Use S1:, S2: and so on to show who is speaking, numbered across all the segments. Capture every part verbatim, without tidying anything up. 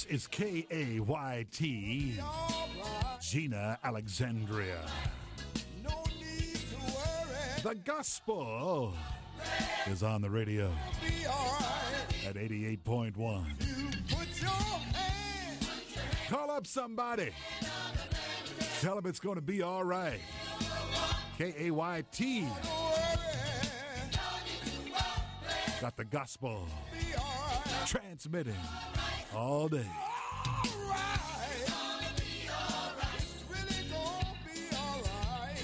S1: This is K A Y T, Gina Alexandria.
S2: No need to worry.
S1: The gospel is on the radio
S2: Be all right.
S1: at eighty-eight point one.
S2: You put your hand.
S1: Call up somebody. Tell them it's going to be all right. K A Y T.
S2: Don't worry.
S1: Got the gospel
S2: Be all right.
S1: transmitting all day.
S2: All right. It's really gonna be all right.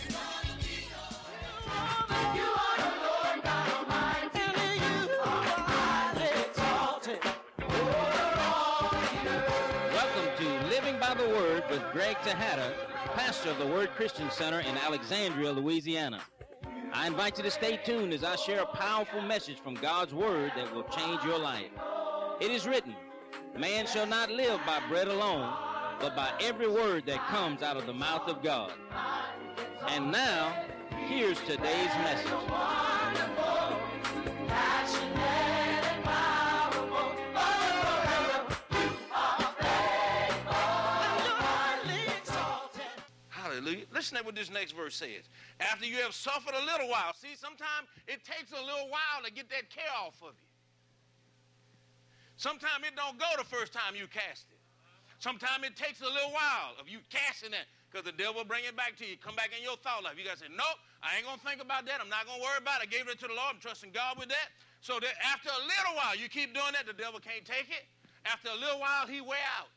S3: You are the Lord God Almighty. And you are highly exalted over all the earth.
S4: Welcome to Living by the Word with Greg Tejada, pastor of the Word Christian Center in Alexandria, Louisiana. I invite you to stay tuned as I share a powerful message from God's Word that will change your life. It is written, man shall not live by bread alone, but by every word that comes out of the mouth of God. And now, here's today's message.
S3: Wonderful, passionate and powerful. Oh, you are faithful and you're highly exalted.
S5: Hallelujah. Listen to what this next verse says. After you have suffered a little while. See, sometimes it takes a little while to get that care off of you. Sometimes it don't go the first time you cast it. Sometimes it takes a little while of you casting it because the devil will bring it back to you. Come back in your thought life. You got to say, nope, I ain't going to think about that. I'm not going to worry about it. I gave it to the Lord. I'm trusting God with that. So that after a little while, you keep doing that, the devil can't take it. After a little while, he wear out.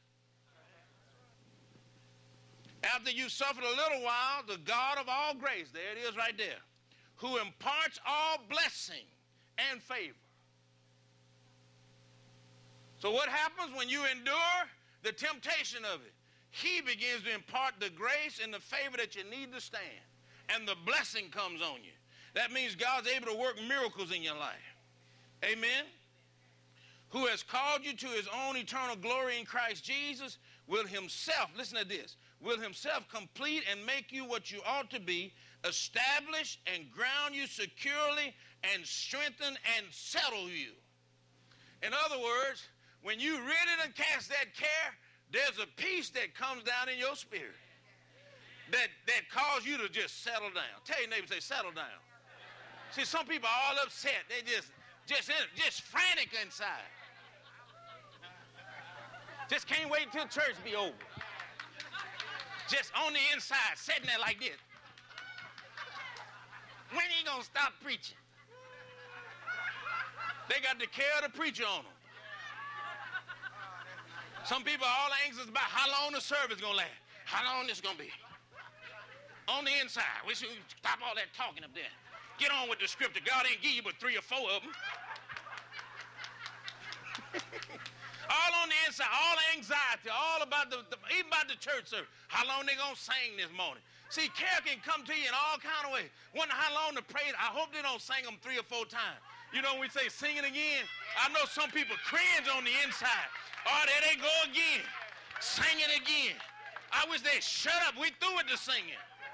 S5: After you suffered a little while, the God of all grace, there it is right there, who imparts all blessing and favor. So what happens when you endure the temptation of it? He begins to impart the grace and the favor that you need to stand. And the blessing comes on you. That means God's able to work miracles in your life. Amen? Who has called you to his own eternal glory in Christ Jesus, will himself, listen to this, will himself complete and make you what you ought to be, establish and ground you securely, and strengthen and settle you. In other words, when you really done cast that care, there's a peace that comes down in your spirit that, that causes you to just settle down. Tell your neighbor, say, settle down. See, some people are all upset. They just, just, just frantic inside. Just can't wait till church be over. Just on the inside, sitting there like this. When are you going to stop preaching? They got the care of the preacher on them. Some people are all anxious about how long the service is going to last. How long this is going to be. On the inside. We should stop all that talking up there. Get on with the scripture. God ain't give you but three or four of them. All on the inside, all anxiety, all about the, the even about the church service. How long they gonna sing this morning? See, care can come to you in all kind of ways. Wonder how long to pray. I hope they don't sing them three or four times. You know when we say sing it again? I know some people cringe on the inside. Oh, there they go again. Sing it again. I wish they'd shut up. We through with the singing.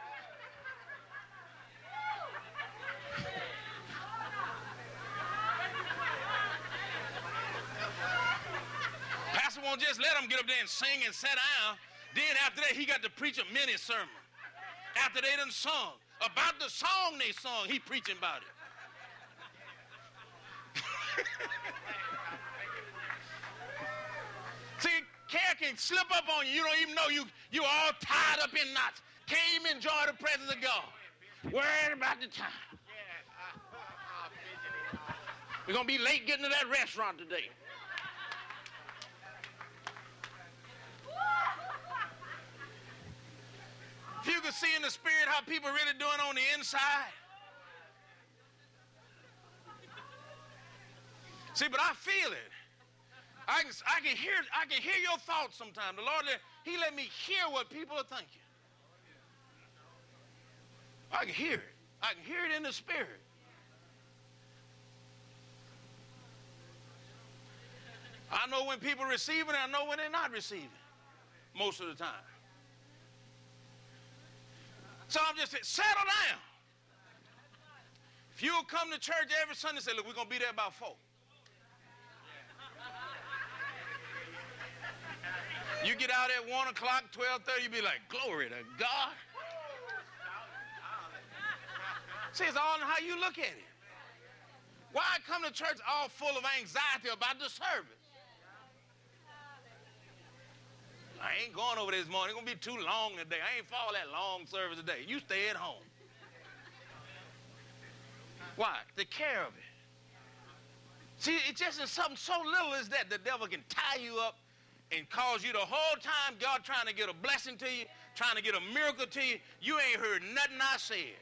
S5: Pastor won't just let them get up there and sing and sit down. Then after that, he got to preach a mini sermon. After they done sung. About the song they sung, he preaching about it. See, care can slip up on you. You don't even know you, you all tied up in knots. Can't even enjoy the presence of God. Worried about the time. We're going to be late getting to that restaurant today. If you could see in the spirit how people really doing on the inside. See, but I feel it. I can, I can hear I can hear your thoughts sometimes. The Lord, he let me hear what people are thinking. I can hear it. I can hear it in the spirit. I know when people are receiving and I know when they're not receiving. Most of the time. So I'm just saying, settle down. If you'll come to church every Sunday and say, look, we're going to be there about four. You get out at one o'clock, twelve thirty, you be like, glory to God. See, it's all in how you look at it. Why come to church all full of anxiety about the service? I ain't going over this morning. It's going to be too long today. I ain't for all that long service today. You stay at home. Why? Take care of it. See, it's just in something so little as that the devil can tie you up and cause you the whole time God trying to get a blessing to you, trying to get a miracle to you. You ain't heard nothing I said.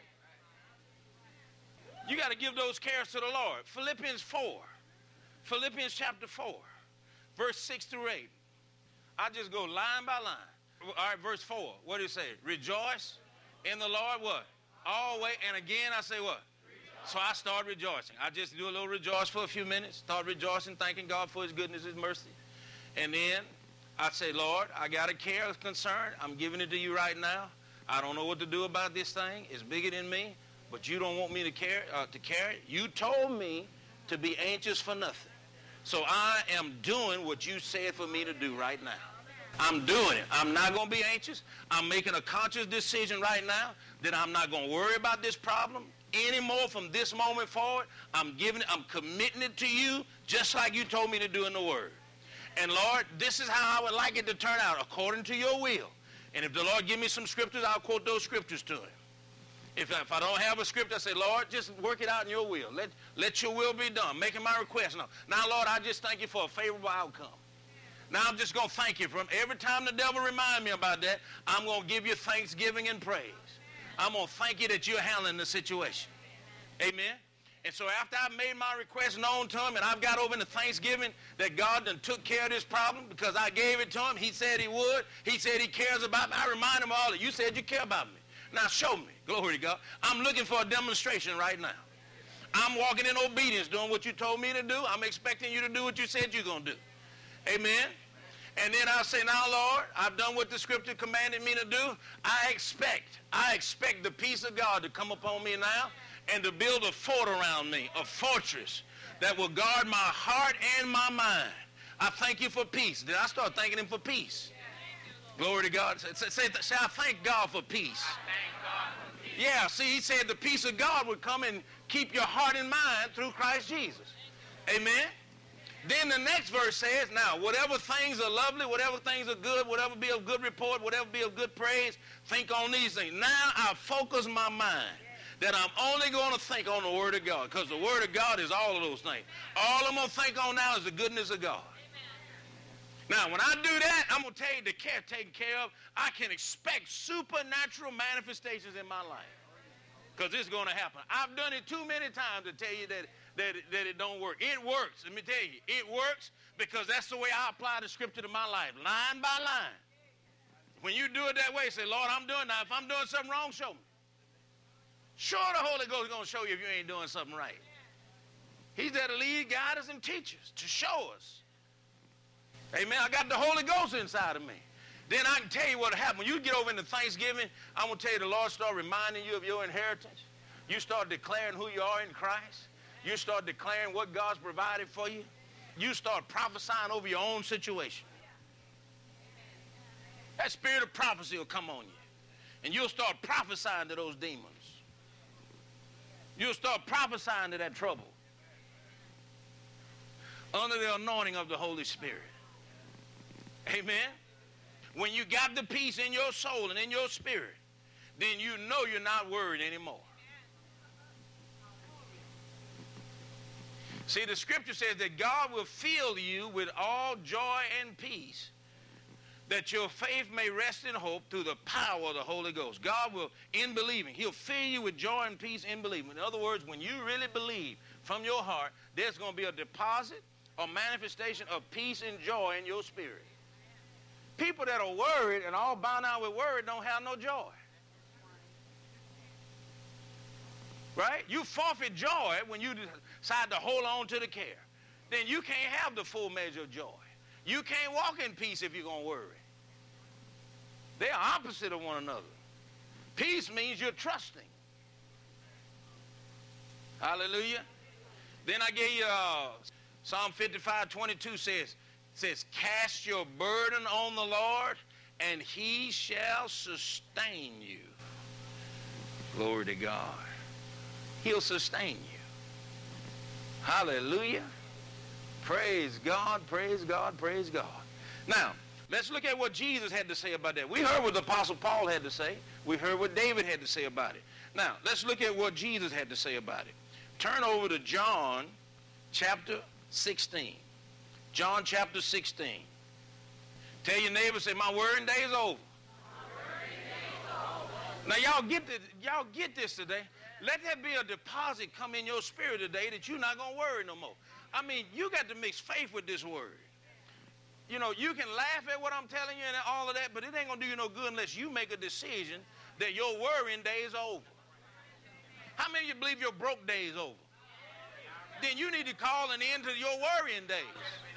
S5: You got to give those cares to the Lord. Philippians four. Philippians chapter four, verse six through eight. I just go line by line. All right, verse four. What do you say? Rejoice in the Lord what? Always. And again I say what? Rejoice. So I start rejoicing. I just do a little rejoice for a few minutes. Start rejoicing, thanking God for his goodness, his mercy. And then I say, Lord, I got a care, a concern. I'm giving it to you right now. I don't know what to do about this thing. It's bigger than me, but you don't want me to carry, uh, to carry it. You told me to be anxious for nothing. So I am doing what you said for me to do right now. I'm doing it. I'm not going to be anxious. I'm making a conscious decision right now that I'm not going to worry about this problem anymore from this moment forward. I'm giving it, I'm committing it to you just like you told me to do in the Word. And Lord, this is how I would like it to turn out, according to your will. And if the Lord give me some scriptures, I'll quote those scriptures to him. If, if I don't have a script, I say, Lord, just work it out in your will. Let, let your will be done, making my request. Now, now, Lord, I just thank you for a favorable outcome. Now I'm just going to thank you for him. Every time the devil reminds me about that, I'm going to give you thanksgiving and praise. I'm going to thank you that you're handling the situation. Amen? And so after I've made my request known to him and I've got over into Thanksgiving that God done took care of this problem because I gave it to him. He said he would. He said he cares about me. I remind him all that you said you care about me. Now show me. Glory to God. I'm looking for a demonstration right now. I'm walking in obedience, doing what you told me to do. I'm expecting you to do what you said you're going to do. Amen? And then I'll say, now, Lord, I've done what the scripture commanded me to do. I expect, I expect the peace of God to come upon me now and to build a fort around me, a fortress that will guard my heart and my mind. I thank you for peace. Then I start thanking him for peace. Glory to God. Say, say, say I thank God for peace. Yeah, see, he said the peace of God would come and keep your heart and mind through Christ Jesus. Amen? Then the next verse says, now, whatever things are lovely, whatever things are good, whatever be of good report, whatever be of good praise, think on these things. Now I focus my mind that I'm only going to think on the Word of God, because the Word of God is all of those things. All I'm going to think on now is the goodness of God. Now, when I do that, I'm going to tell you the care taken care of. I can expect supernatural manifestations in my life, because it's going to happen. I've done it too many times to tell you that That it, that it don't work. It works. Let me tell you, it works because that's the way I apply the scripture to my life, line by line. When you do it that way, say, Lord, I'm doing that. If I'm doing something wrong, show me. Sure, the Holy Ghost is going to show you if you ain't doing something right. He's there to lead, guide us, and teach us, to show us. Amen. I got the Holy Ghost inside of me. Then I can tell you what happened. When you get over into Thanksgiving, I'm going to tell you the Lord start reminding you of your inheritance. You start declaring who you are in Christ. You start declaring what God's provided for you. You start prophesying over your own situation. That spirit of prophecy will come on you. And you'll start prophesying to those demons. You'll start prophesying to that trouble. Under the anointing of the Holy Spirit. Amen? When you got the peace in your soul and in your spirit, then you know you're not worried anymore. See, the scripture says that God will fill you with all joy and peace, that your faith may rest in hope through the power of the Holy Ghost. God will, in believing, he'll fill you with joy and peace in believing. In other words, when you really believe from your heart, there's going to be a deposit or manifestation of peace and joy in your spirit. People that are worried and all bound out with worry don't have no joy. Right? You forfeit joy when you decide to hold on to the care. Then you can't have the full measure of joy. You can't walk in peace if you're going to worry. They're opposite of one another. Peace means you're trusting. Hallelujah. Then I gave you uh, Psalm fifty-five twenty-two says, says, cast your burden on the Lord, and he shall sustain you. Glory to God. He'll sustain you. Hallelujah. Praise God, praise God, praise God. Now, let's look at what Jesus had to say about that. We heard what the Apostle Paul had to say. We heard what David had to say about it. Now, let's look at what Jesus had to say about it. Turn over to John chapter sixteen. John chapter sixteen. Tell your neighbor, say, my worrying day is over. Now, y'all get this, y'all get this today. Let there be a deposit come in your spirit today that you're not going to worry no more. I mean, you got to mix faith with this word. You know, you can laugh at what I'm telling you and all of that, but it ain't going to do you no good unless you make a decision that your worrying day is over. How many of you believe your broke day is over? Then you need to call an end to your worrying days.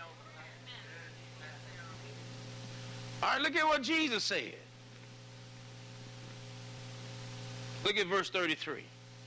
S5: All right, look at what Jesus said. Look at verse thirty-three.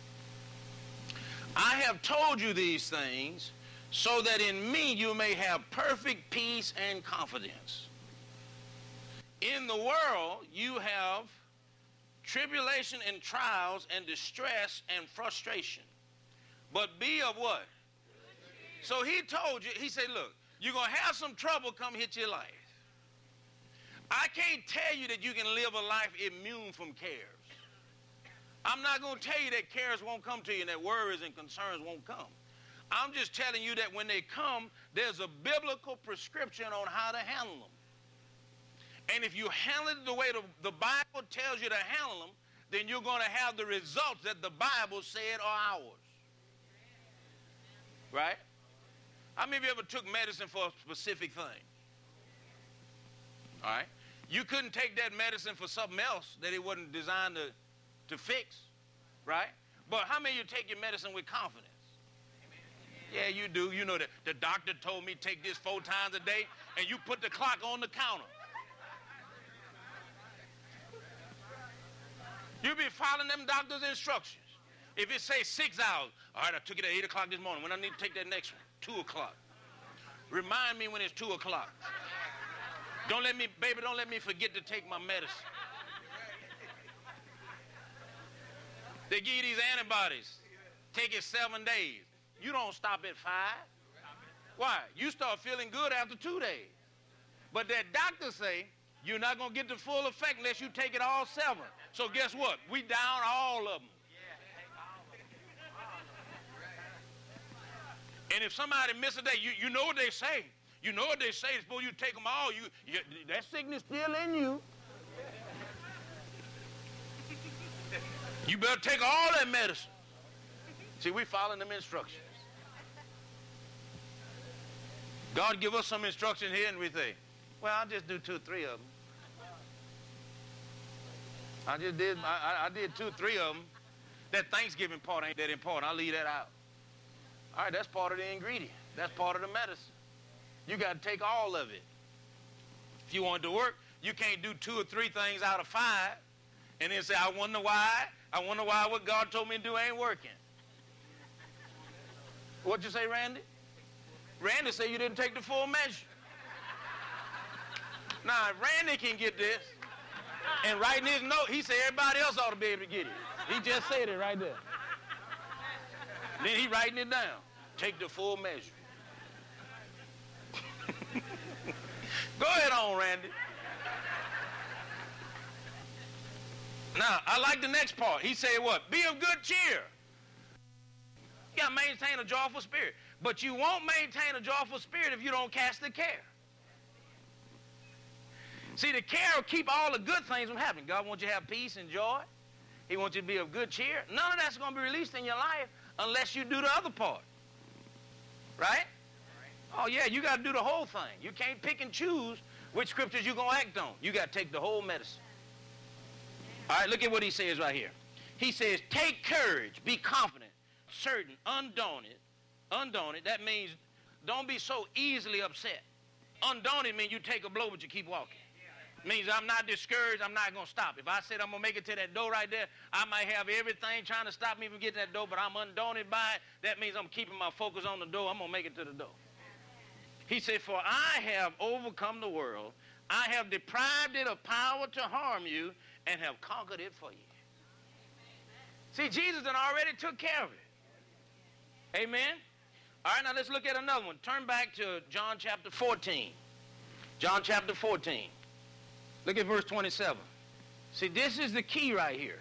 S5: I have told you these things so that in me you may have perfect peace and confidence. In the world you have tribulation and trials and distress and frustration. But be of what? So he told you, he said, look, you're going to have some trouble come hit your life. I can't tell you that you can live a life immune from cares. I'm not going to tell you that cares won't come to you and that worries and concerns won't come. I'm just telling you that when they come, there's a biblical prescription on how to handle them. And if you handle it the way the, the Bible tells you to handle them, then you're going to have the results that the Bible said are ours. Right? How many of you ever took medicine for a specific thing? All right? You couldn't take that medicine for something else that it wasn't designed to, to fix. Right? But how many of you take your medicine with confidence? Yeah, you do. You know that the doctor told me take this four times a day, and you put the clock on the counter. You be following them doctor's instructions. If it says six hours, all right, I took it at eight o'clock this morning. When I need to take that next one, two o'clock. Remind me when it's two o'clock. Don't let me, baby, don't let me forget to take my medicine. They give you these antibodies. Take it seven days. You don't stop at five. Why? You start feeling good after two days. But that doctor say you're not going to get the full effect unless you take it all seven. So guess what? We down all of them. And if somebody miss a day, you, you know what they say. You know what they say. Suppose you take them all. You, you that sickness still in you. You better take all that medicine. See, we following them instructions. God give us some instruction here and we think, well, I'll just do two or three of them. I just did, I, I did two or three of them. That Thanksgiving part ain't that important. I'll leave that out. All right, that's part of the ingredient. That's part of the medicine. You got to take all of it. If you want it to work, you can't do two or three things out of five and then say, I wonder why. I wonder why what God told me to do ain't working. What'd you say, Randy? Randy said you didn't take the full measure. Now, if Randy can get this and writing his note, he said everybody else ought to be able to get it. He just said it right there. Then he writing it down. Take the full measure. Go ahead on, Randy. Now, I like the next part. He said what? Be of good cheer. You got to maintain a joyful spirit. But you won't maintain a joyful spirit if you don't cast the care. See, the care will keep all the good things from happening. God wants you to have peace and joy. He wants you to be of good cheer. None of that's going to be released in your life unless you do the other part. Right? Oh, yeah, you got to do the whole thing. You can't pick and choose which scriptures you're going to act on. You got to take the whole medicine. All right, look at what he says right here. He says, take courage, be confident, certain, undaunted. Undaunted, that means don't be so easily upset. Undaunted means you take a blow, but you keep walking. Means I'm not discouraged, I'm not going to stop. If I said I'm going to make it to that door right there, I might have everything trying to stop me from getting that door, but I'm undaunted by it. That means I'm keeping my focus on the door. I'm going to make it to the door. He said, for I have overcome the world. I have deprived it of power to harm you and have conquered it for you. See, Jesus done already took care of it. Amen? All right, now let's look at another one. Turn back to John chapter fourteen. John chapter fourteen. Look at verse twenty-seven. See, this is the key right here.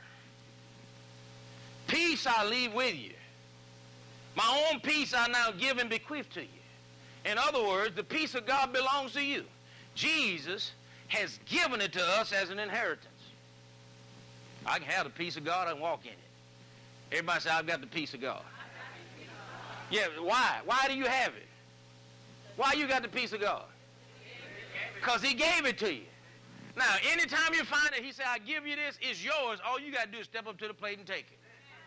S5: Peace I leave with you. My own peace I now give and bequeath to you. In other words, the peace of God belongs to you. Jesus has given it to us as an inheritance. I can have the peace of God and walk in it. Everybody say, I've got the peace of God. Yeah, why? Why do you have it? Why you got the peace of God? Because he gave it to you. Now, anytime you find it, he said, I give you this, it's yours. All you got to do is step up to the plate and take it.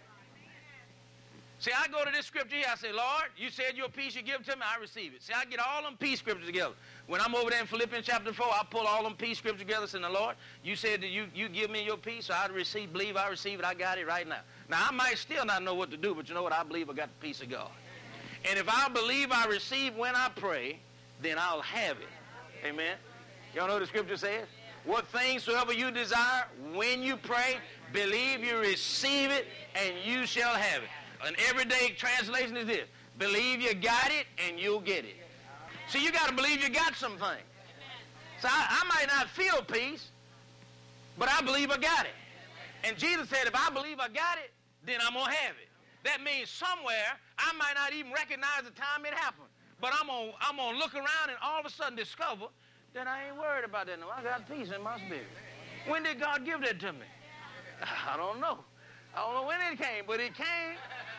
S5: See, I go to this scripture here, I say, Lord, you said your peace you give to me, I receive it. See, I get all them peace scriptures together. When I'm over there in Philippians chapter four, I pull all them peace scriptures together and say, Lord, you said that you, you give me your peace, so I receive, believe I receive it, I got it right now. Now, I might still not know what to do, but you know what? I believe I got the peace of God. And if I believe I receive when I pray, then I'll have it. Amen? Y'all know what the scripture says? What things soever you desire, when you pray, believe you receive it, and you shall have it. An everyday translation is this. Believe you got it, and you'll get it. See, you got to believe you got something. So I, I might not feel peace, but I believe I got it. And Jesus said, if I believe I got it, then I'm going to have it. That means somewhere, I might not even recognize the time it happened. But I'm going I'm to look around and all of a sudden discover that I ain't worried about that no more. I got peace in my spirit. When did God give that to me? I don't know. I don't know when it came, but it came.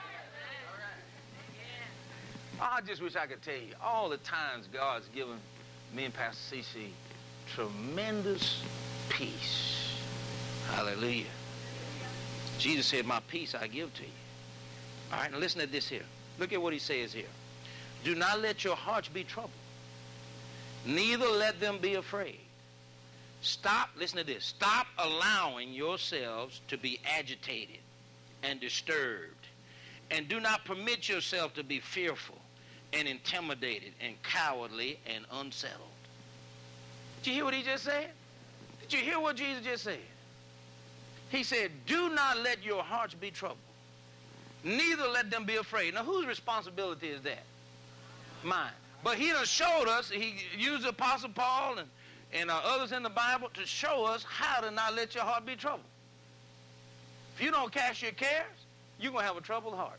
S5: I just wish I could tell you all the times God's given me and Pastor C C tremendous peace. Hallelujah. Jesus said, my peace I give to you. All right, now listen to this here. Look at what he says here. Do not let your hearts be troubled. Neither let them be afraid. Stop, listen to this. Stop allowing yourselves to be agitated and disturbed. And do not permit yourself to be fearful and intimidated and cowardly and unsettled. Did you hear what he just said? Did you hear what Jesus just said? He said, do not let your hearts be troubled. Neither let them be afraid. Now, whose responsibility is that? Mine. But he done showed us, he used the Apostle Paul and, and uh, others in the Bible to show us how to not let your heart be troubled. If you don't cast your cares, you're going to have a troubled heart.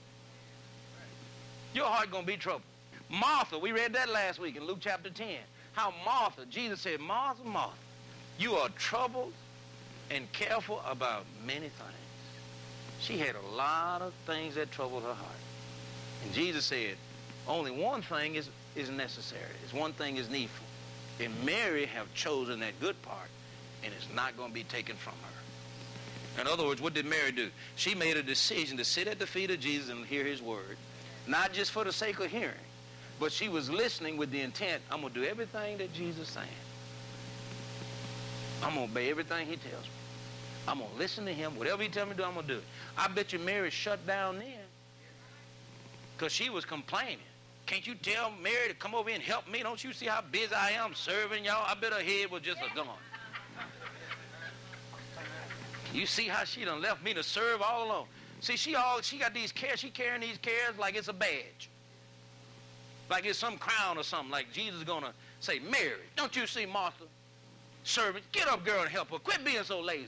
S5: Your heart going to be troubled. Martha, we read that last week in Luke chapter ten. How Martha, Jesus said, Martha, Martha, you are troubled and careful about many things. She had a lot of things that troubled her heart. And Jesus said, only one thing is, is necessary. It's one thing is needful. And Mary have chosen that good part, and it's not going to be taken from her. In other words, what did Mary do? She made a decision to sit at the feet of Jesus and hear his word. Not just for the sake of hearing, but she was listening with the intent, I'm going to do everything that Jesus is saying. I'm going to obey everything he tells me. I'm going to listen to him. Whatever he tells me to do, I'm going to do it. I bet you Mary shut down then because she was complaining. Can't you tell Mary to come over here and help me? Don't you see how busy I am serving y'all? I bet her head was just a gone. You see how she done left me to serve all alone. See, she all she got these cares. She carrying these cares like it's a badge. Like it's some crown or something. Like Jesus is going to say, Mary, don't you see Martha? Servant, get up, girl, and help her. Quit being so lazy.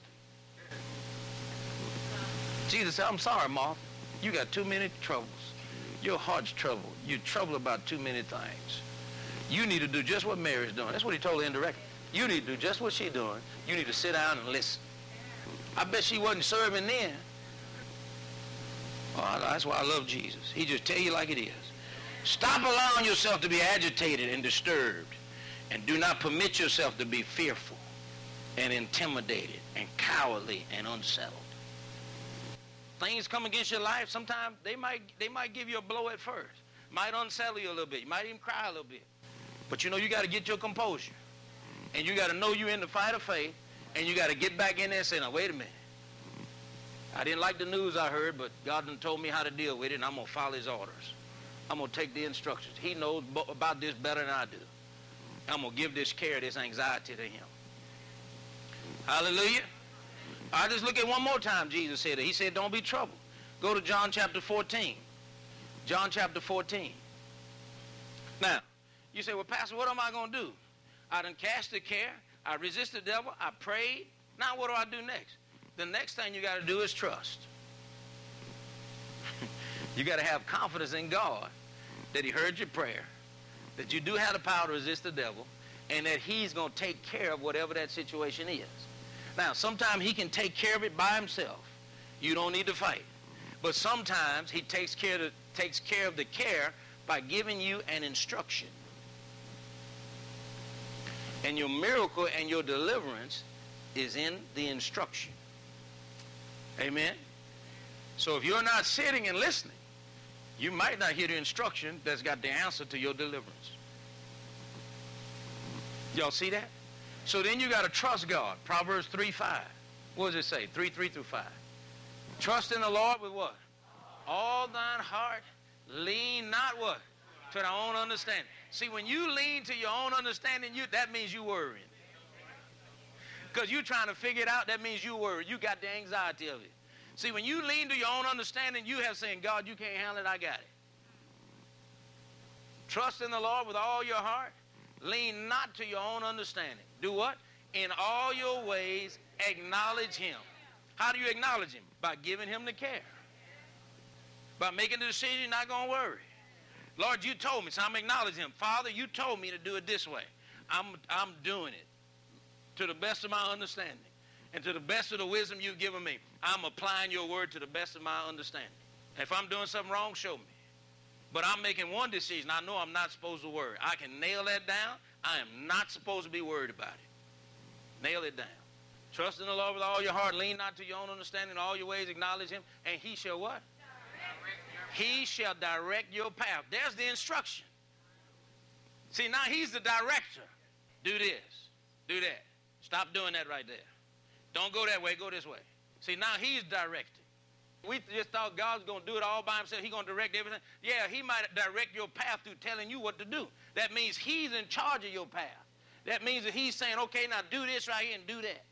S5: Jesus said, I'm sorry, Martha. You got too many troubles. Your heart's troubled. You're troubled about too many things. You need to do just what Mary's doing. That's what he told her indirectly. You need to do just what she's doing. You need to sit down and listen. I bet she wasn't serving then. Oh, that's why I love Jesus. He just tell you like it is. Stop allowing yourself to be agitated and disturbed. And do not permit yourself to be fearful and intimidated and cowardly and unsettled. Things come against your life, sometimes they might, they might give you a blow at first. Might unsettle you a little bit. You might even cry a little bit. But you know, you got to get your composure. And you got to know you're in the fight of faith. And you got to get back in there and say, now, wait a minute. I didn't like the news I heard, but God done told me how to deal with it, and I'm going to follow his orders. I'm going to take the instructions. He knows about this better than I do. I'm going to give this care, this anxiety to him. Hallelujah. I just look at one more time Jesus said it. He said, don't be troubled. Go to John chapter fourteen. John chapter fourteen. Now, you say, well, Pastor, what am I going to do? I done cast the care. I resist the devil. I prayed. Now what do I do next? The next thing you got to do is trust. You got to have confidence in God that he heard your prayer, that you do have the power to resist the devil, and that he's going to take care of whatever that situation is. Now, sometimes he can take care of it by himself. You don't need to fight. But sometimes he takes care of the, takes care of the care by giving you an instruction. And your miracle and your deliverance is in the instruction. Amen? So if you're not sitting and listening, you might not hear the instruction that's got the answer to your deliverance. Y'all see that? So then you got to trust God. Proverbs three five. What does it say? three, three through five. Trust in the Lord with what? All thine heart. Lean not what? To thy own understanding. See, when you lean to your own understanding, you that means you worrying. Because you're trying to figure it out, that means you worry. You got the anxiety of it. See, when you lean to your own understanding, you have saying, God, you can't handle it, I got it. Trust in the Lord with all your heart. Lean not to your own understanding. Do what? In all your ways, acknowledge him. How do you acknowledge him? By giving him the care. By making the decision, you're not going to worry. Lord, you told me, so I'm acknowledging him. Father, you told me to do it this way. I'm, I'm doing it to the best of my understanding. And to the best of the wisdom you've given me, I'm applying your word to the best of my understanding. If I'm doing something wrong, show me. But I'm making one decision. I know I'm not supposed to worry. I can nail that down. I am not supposed to be worried about it. Nail it down. Trust in the Lord with all your heart. Lean not to your own understanding. In all your ways acknowledge him. And he shall what? He shall direct your path. There's the instruction. See, now he's the director. Do this. Do that. Stop doing that right there. Don't go that way, go this way. See, now he's directing. We just thought God was going to do it all by himself. He's going to direct everything. Yeah, he might direct your path through telling you what to do. That means he's in charge of your path. That means that he's saying, okay, now do this right here and do that.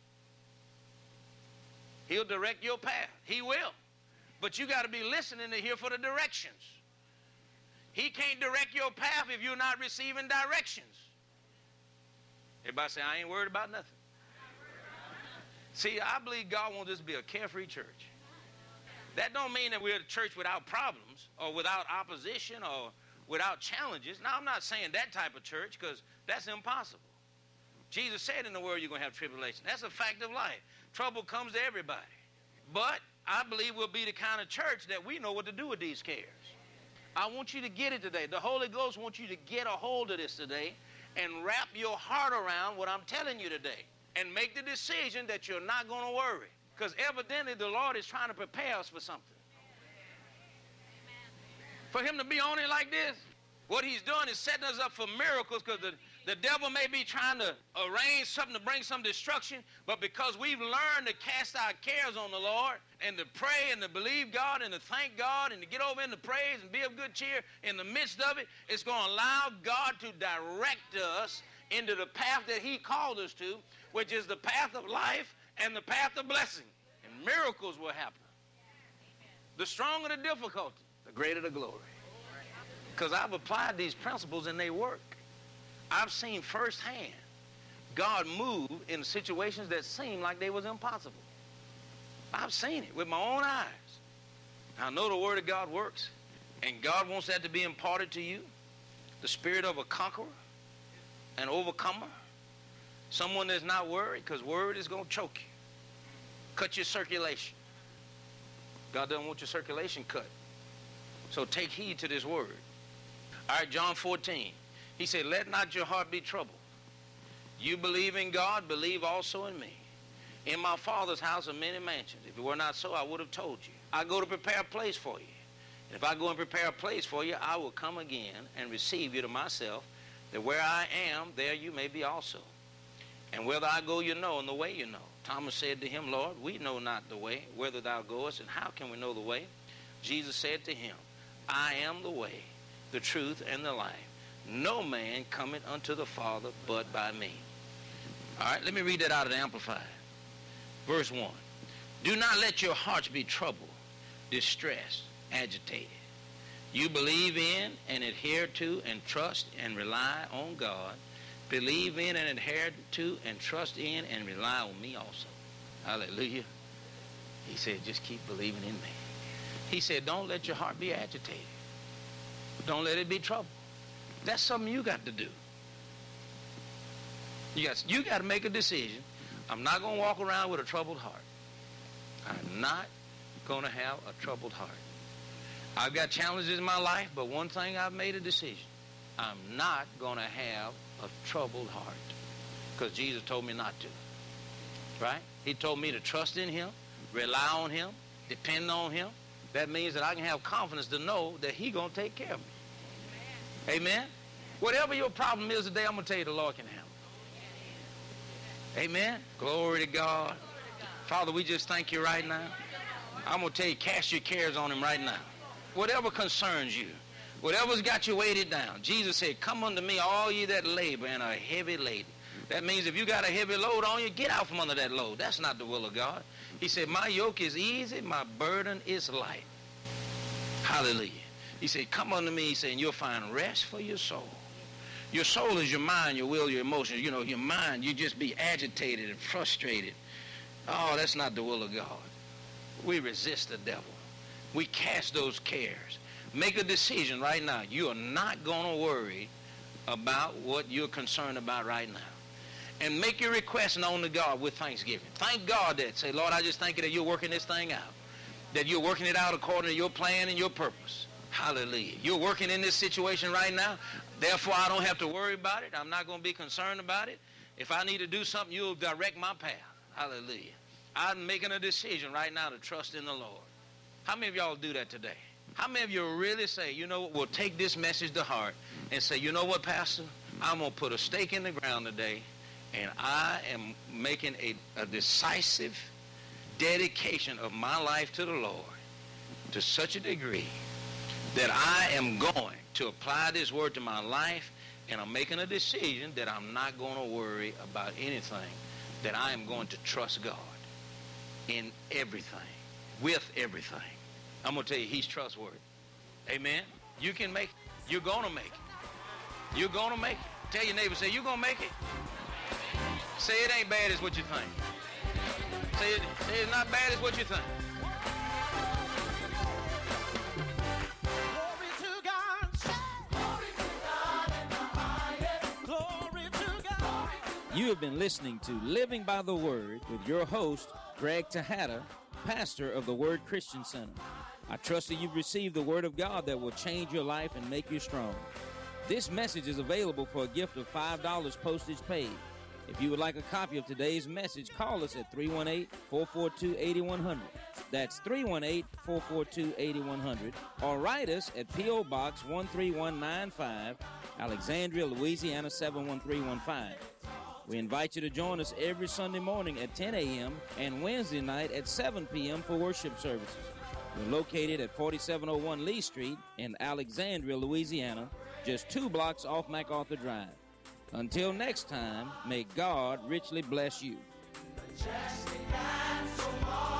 S5: He'll direct your path. He will. But you got to be listening to hear for the directions. He can't direct your path if you're not receiving directions. Everybody say, I ain't worried about nothing. See, I believe God wants this to be a carefree church. That don't mean that we're a church without problems or without opposition or without challenges. Now, I'm not saying that type of church because that's impossible. Jesus said in the world you're going to have tribulation. That's a fact of life. Trouble comes to everybody. But I believe we'll be the kind of church that we know what to do with these cares. I want you to get it today. The Holy Ghost wants you to get a hold of this today and wrap your heart around what I'm telling you today. And make the decision that you're not going to worry. Because evidently the Lord is trying to prepare us for something. For him to be on it like this, what he's doing is setting us up for miracles because the, the devil may be trying to arrange something to bring some destruction, but because we've learned to cast our cares on the Lord and to pray and to believe God and to thank God and to get over into praise and be of good cheer in the midst of it, it's going to allow God to direct us into the path that he called us to, which is the path of life and the path of blessing. And miracles will happen. The stronger the difficulty, the greater the glory. Because I've applied these principles and they work. I've seen firsthand God move in situations that seemed like they was impossible. I've seen it with my own eyes. I know the word of God works, and God wants that to be imparted to you. The spirit of a conqueror, an overcomer, someone that's not worried, because word is going to choke you. Cut your circulation. God doesn't want your circulation cut. So take heed to this word. All right, John fourteen. He said, let not your heart be troubled. You believe in God, believe also in me. In my Father's house are many mansions. If it were not so, I would have told you. I go to prepare a place for you. And if I go and prepare a place for you, I will come again and receive you to myself, that where I am, there you may be also. And whither I go, you know, and the way you know. Thomas said to him, Lord, we know not the way, whither thou goest, and how can we know the way? Jesus said to him,
S4: I am the way, the truth, and the life. No man cometh unto the Father but by me. All right, let me read that out of the Amplified. Verse one. Do not let your hearts be troubled, distressed, agitated. You believe in and adhere to and trust and rely on God. Believe in and adhere to and trust in and rely on me also. Hallelujah. He said, just keep believing in me. He said, don't let your heart be agitated. Don't let it be troubled. That's something you got to do. You got, you got to make a decision. I'm not going to walk around with a troubled heart. I'm not going to have a troubled heart. I've got challenges in my life, but one thing I've made a decision. I'm not going to have a troubled heart because Jesus told me not to. Right? He told me to trust in him, rely on him, depend on him. That means that I can have confidence to know that he's going to take care of me. Amen. Amen? Whatever your problem is today, I'm going to tell you the Lord can handle it. Amen. Glory to God. Father, we just thank you right now. I'm going to tell you, cast your cares on him right now. Whatever concerns you, whatever's got you weighted down. Jesus said, come unto me, all ye that labor and are heavy laden. That means if you got a heavy load on you, get out from under that load. That's not the will of God. He said, my yoke is easy, my burden is light. Hallelujah. He said, come unto me, he said, and you'll find rest for your soul. Your soul is your mind, your will, your emotions. You know, your mind, you just be agitated and frustrated. Oh, that's not the will of God. We resist the devil. We cast those cares. Make a decision right now. You are not going to worry about what you're concerned about right now. And make your request known to God with thanksgiving. Thank God that. Say, Lord, I just thank you that you're working this thing out. That you're working it out according to your plan and your purpose. Hallelujah. You're working in this situation right now. Therefore, I don't have to worry about it. I'm not going to be concerned about it. If I need to do something, you'll direct my path. Hallelujah. I'm making a decision right now to trust in the Lord. How many of y'all do that today? How many of you really say, you know what, we'll take this message to heart and say, you know what, Pastor, I'm going to put a stake in the ground today, and I am making a, a decisive dedication of my life to the Lord to such a degree that I am going to apply this word to my life, and I'm making a decision that I'm not going to worry about anything, that I am going to trust God in everything, with everything. I'm going to tell you, he's trustworthy. Amen? You can make it. You're going to make it. You're going to make it. Tell your neighbor, say, you're going to make it. Say it ain't bad as what you think. Say, it, say it's not bad as what you think.
S3: Glory to God. Glory to God in the highest. Glory to God.
S4: You have been listening to Living by the Word with your host, Greg Tejada, pastor of the Word Christian Center. I trust that you've received the Word of God that will change your life and make you strong. This message is available for a gift of five dollars postage paid. If you would like a copy of today's message, call us at three one eight, four four two, eight one zero zero. That's three one eight, four four two, eight one zero zero. Or write us at P O. Box one three one nine five, Alexandria, Louisiana seven one three one five. We invite you to join us every Sunday morning at ten a.m. and Wednesday night at seven p.m. for worship services. We're located at forty-seven oh one Lee Street in Alexandria, Louisiana, just two blocks off MacArthur Drive. Until next time, may God richly bless you.
S3: Majestic and so marvelous.